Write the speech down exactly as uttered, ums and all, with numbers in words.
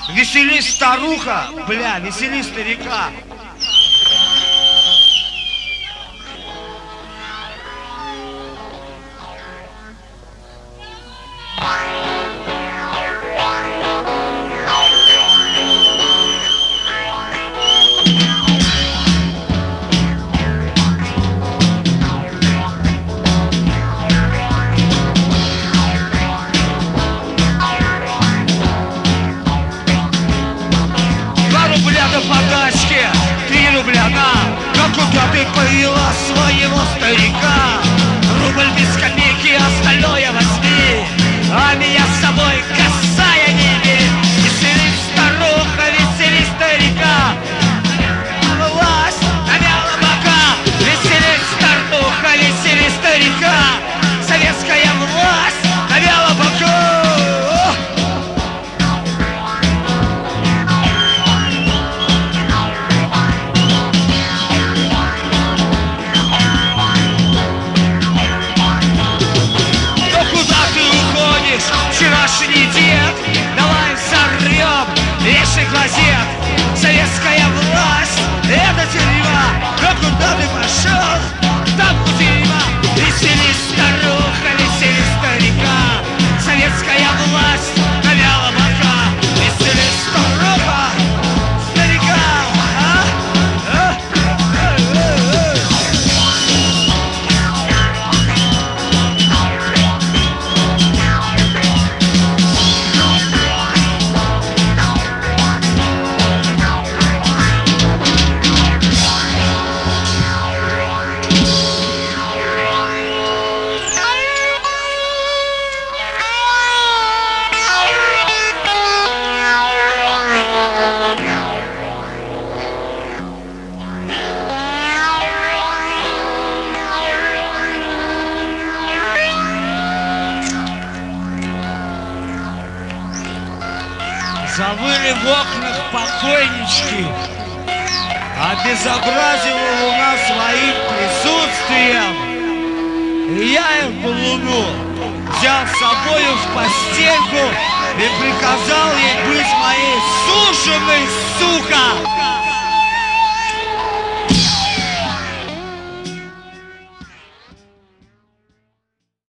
Веселись, старуха, бля, веселись, старика. Подачки, три рубля на. Но куда ты повела своего старика? Рубль без копейки, остальное возьми, а меня с собой касая не имей. Веселись, старуха, веселись, старика. Власть навяла бока. Веселись, старуха, веселись, старика. Советская власть навяла бока. Вчерашний дед, давай взорвем вешай глазет. Советская власть, это тюрьма. Но куда ты пошел, там тюрьма. Веселись, старуха, веселись, старика. Советская власть навяла бока. Веселись, старуха, старика. А? А? Завыли в окнах покойнички, обезобразила луна своим присутствием. И я их в луну взял с собою в постельку и приказал ей быть моей суженой